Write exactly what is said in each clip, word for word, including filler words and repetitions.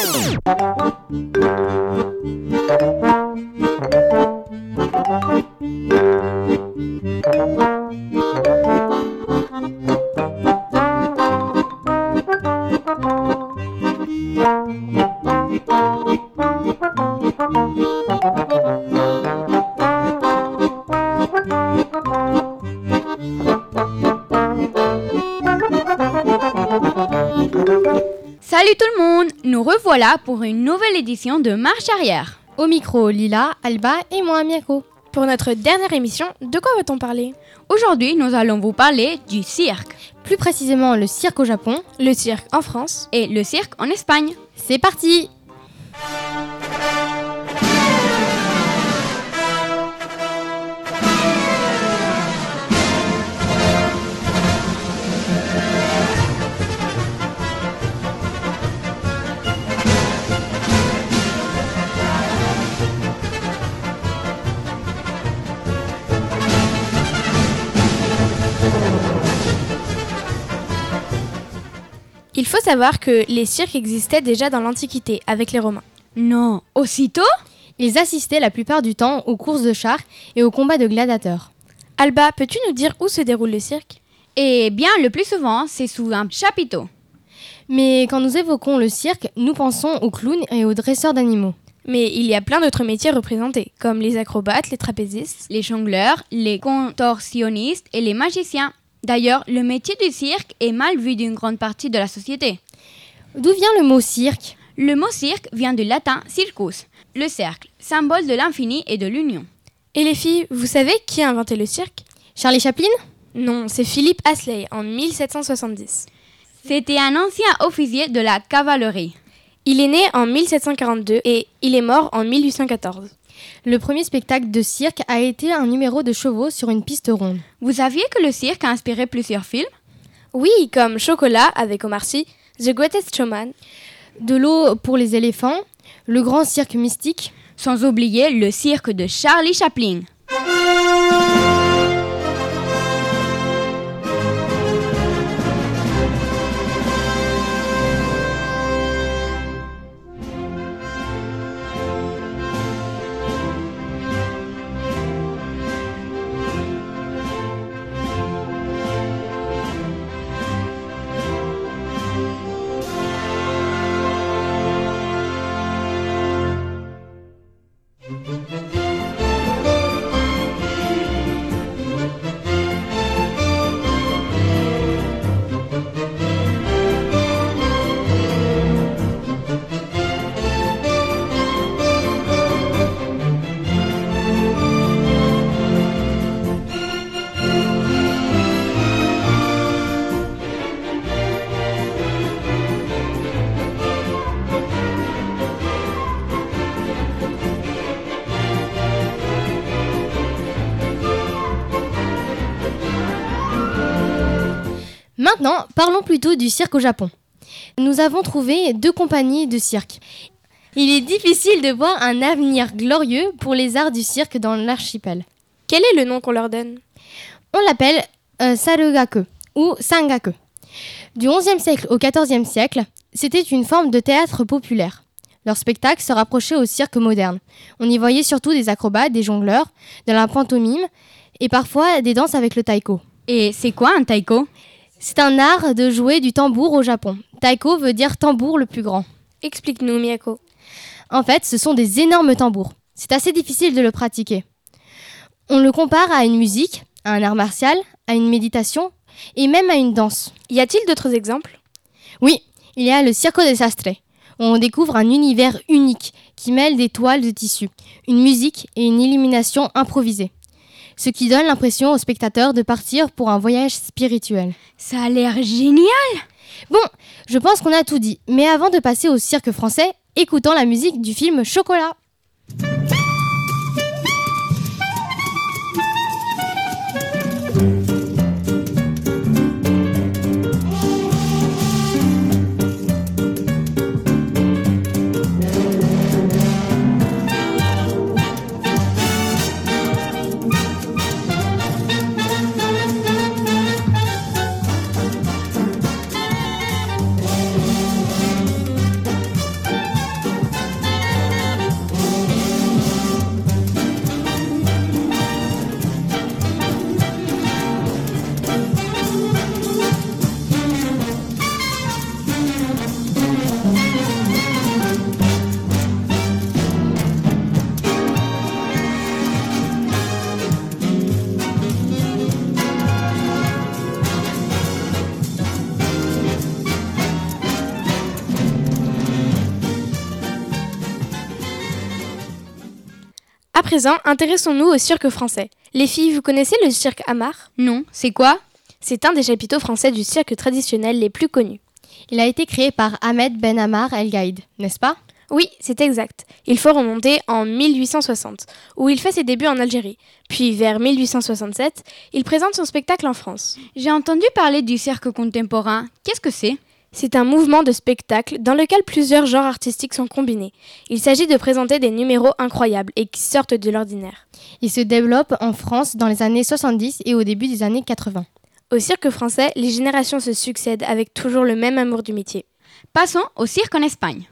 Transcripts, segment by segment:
Salut tout le monde, nous revoilà pour une nouvelle édition de Marche Arrière. Au micro, Lila, Alba et moi, Miako. Pour notre dernière émission, de quoi va-t-on parler ? Aujourd'hui, nous allons vous parler du cirque. Plus précisément, le cirque au Japon, le cirque en France et le cirque en Espagne. C'est parti ! Il faut savoir que les cirques existaient déjà dans l'Antiquité avec les Romains. Non, aussitôt ? Ils assistaient la plupart du temps aux courses de chars et aux combats de gladiateurs. Alba, peux-tu nous dire où se déroule le cirque ? Eh bien, le plus souvent, c'est sous un chapiteau. Mais quand nous évoquons le cirque, nous pensons aux clowns et aux dresseurs d'animaux. Mais il y a plein d'autres métiers représentés, comme les acrobates, les trapézistes, les jongleurs, les contorsionnistes et les magiciens. D'ailleurs, le métier du cirque est mal vu d'une grande partie de la société. D'où vient le mot cirque ? Le mot cirque vient du latin circus, le cercle, symbole de l'infini et de l'union. Et les filles, vous savez qui a inventé le cirque ? Charlie Chaplin ? Non, c'est Philippe Astley en mille sept cent soixante-dix. C'était un ancien officier de la cavalerie. Il est né en mille sept cent quarante-deux et il est mort en mille huit cent quatorze. Le premier spectacle de cirque a été un numéro de chevaux sur une piste ronde. Vous saviez que le cirque a inspiré plusieurs films ? Oui, comme Chocolat avec Omar Sy, The Greatest Showman, De l'eau pour les éléphants, Le grand cirque mystique, sans oublier le cirque de Charlie Chaplin. Maintenant, parlons plutôt du cirque au Japon. Nous avons trouvé deux compagnies de cirque. Il est difficile de voir un avenir glorieux pour les arts du cirque dans l'archipel. Quel est le nom qu'on leur donne ? On l'appelle euh, Sarugaku ou Sangaku. Du onzième siècle au quatorzième siècle, c'était une forme de théâtre populaire. Leur spectacle se rapprochait au cirque moderne. On y voyait surtout des acrobates, des jongleurs, de la pantomime et parfois des danses avec le taiko. Et c'est quoi un taiko ? C'est un art de jouer du tambour au Japon. Taiko veut dire tambour le plus grand. Explique-nous, Miako. En fait, ce sont des énormes tambours. C'est assez difficile de le pratiquer. On le compare à une musique, à un art martial, à une méditation et même à une danse. Y a-t-il d'autres exemples ? Oui, il y a le Circo des Sastres, où on découvre un univers unique qui mêle des toiles de tissu, une musique et une illumination improvisée. Ce qui donne l'impression aux spectateurs de partir pour un voyage spirituel. Ça a l'air génial ! Bon, je pense qu'on a tout dit, mais avant de passer au cirque français, écoutons la musique du film Chocolat. À présent, intéressons-nous au cirque français. Les filles, vous connaissez le cirque Hamar ? Non, c'est quoi ? C'est un des chapiteaux français du cirque traditionnel les plus connus. Il a été créé par Ahmed Ben Ammar El Gaïd, n'est-ce pas ? Oui, c'est exact. Il faut remonter en mille huit cent soixante, où il fait ses débuts en Algérie. Puis vers mille huit cent soixante-sept, il présente son spectacle en France. J'ai entendu parler du cirque contemporain. Qu'est-ce que c'est ? C'est un mouvement de spectacle dans lequel plusieurs genres artistiques sont combinés. Il s'agit de présenter des numéros incroyables et qui sortent de l'ordinaire. Il se développe en France dans les années soixante-dix et au début des années quatre-vingts. Au cirque français, les générations se succèdent avec toujours le même amour du métier. Passons au cirque en Espagne.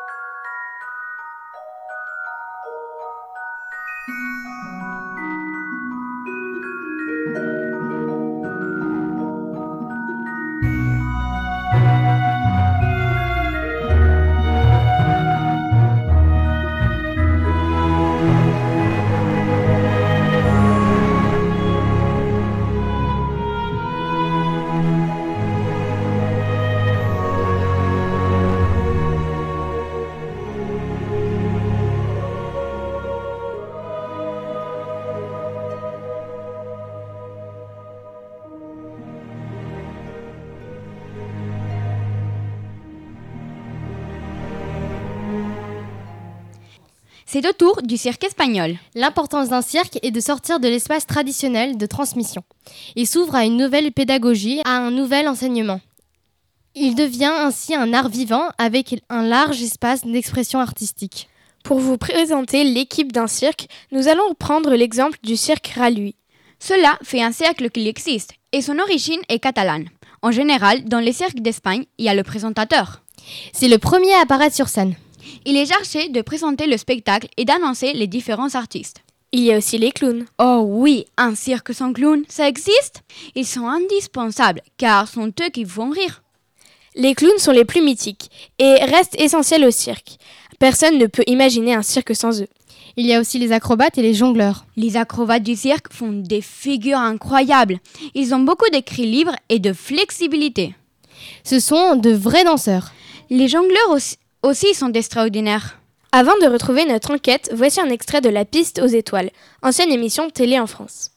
C'est au tour du cirque espagnol. L'importance d'un cirque est de sortir de l'espace traditionnel de transmission. Il s'ouvre à une nouvelle pédagogie, à un nouvel enseignement. Il devient ainsi un art vivant avec un large espace d'expression artistique. Pour vous présenter l'équipe d'un cirque, nous allons prendre l'exemple du cirque Ralui. Cela fait un siècle qu'il existe et son origine est catalane. En général, dans les cirques d'Espagne, il y a le présentateur. C'est le premier à apparaître sur scène. Il est chargé de présenter le spectacle et d'annoncer les différents artistes. Il y a aussi les clowns. Oh oui, un cirque sans clowns, ça existe ? Ils sont indispensables car sont eux qui font rire. Les clowns sont les plus mythiques et restent essentiels au cirque. Personne ne peut imaginer un cirque sans eux. Il y a aussi les acrobates et les jongleurs. Les acrobates du cirque font des figures incroyables. Ils ont beaucoup de cris libres et de flexibilité. Ce sont de vrais danseurs. Les jongleurs aussi, aussi sont extraordinaires. Avant de retrouver notre enquête, voici un extrait de La Piste aux étoiles, ancienne émission de télé en France.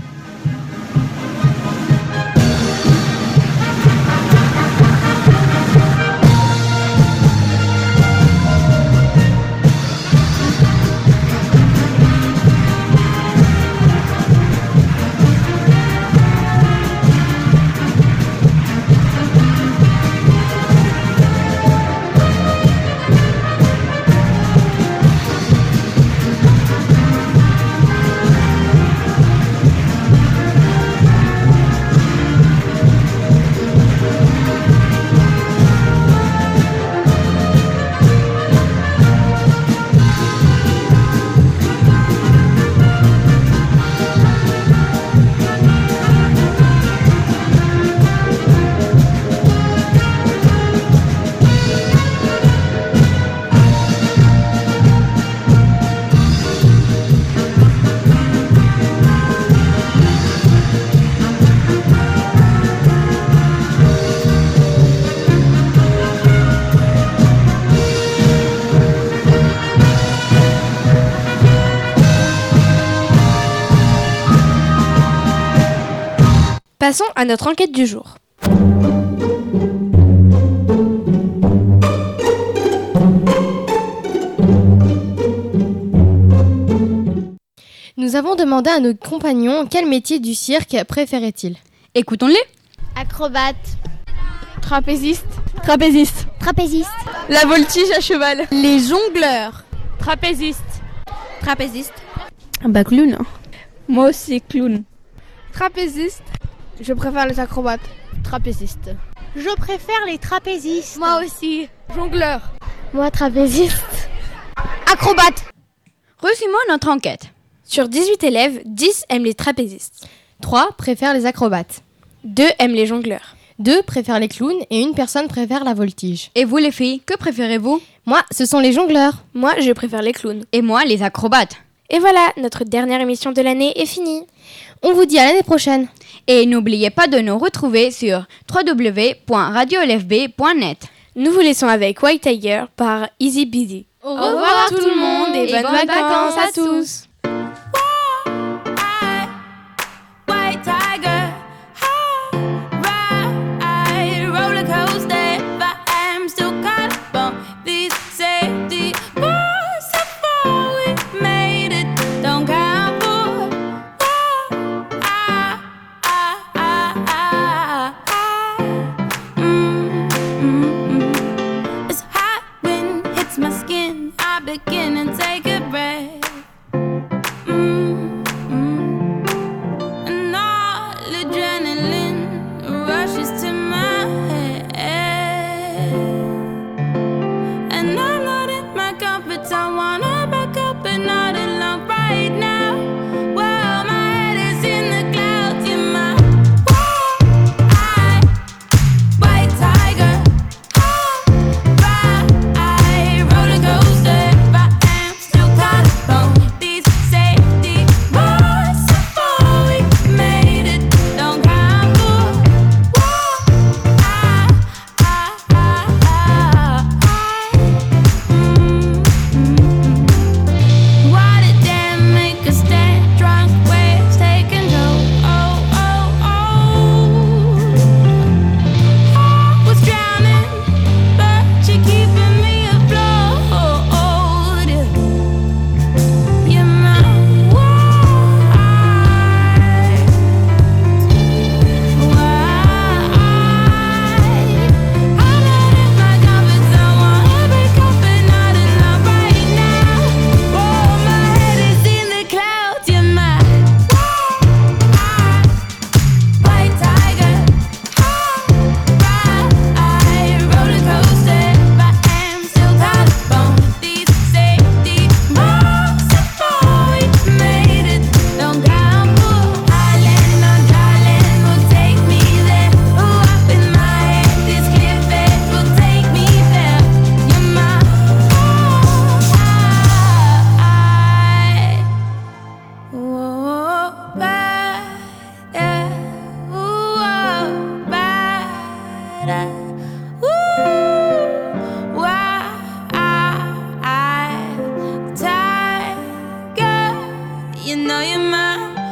Passons à notre enquête du jour. Nous avons demandé à nos compagnons quel métier du cirque préféraient-ils. Écoutons-les. Acrobate. Trapéziste. Trapéziste. Trapéziste. La voltige à cheval. Les jongleurs. Trapéziste. Trapéziste. Bah clown. Moi aussi clown. Trapéziste. Je préfère les acrobates. Trapéziste. Je préfère les trapézistes. Moi aussi. Jongleur. Moi trapéziste. Acrobate. Résumons notre enquête. Sur dix-huit élèves, dix aiment les trapézistes. trois préfèrent les acrobates. deux aiment les jongleurs. deux préfèrent les clowns et une personne préfère la voltige. Et vous les filles, que préférez-vous ? Moi, ce sont les jongleurs. Moi, je préfère les clowns. Et moi, les acrobates. Et voilà, notre dernière émission de l'année est finie. On vous dit à l'année prochaine. Et n'oubliez pas de nous retrouver sur w w w point radio l f b point net. Nous vous laissons avec White Tiger par Easy Busy. Au revoir tout le monde et bonnes vacances à tous. now you're mad.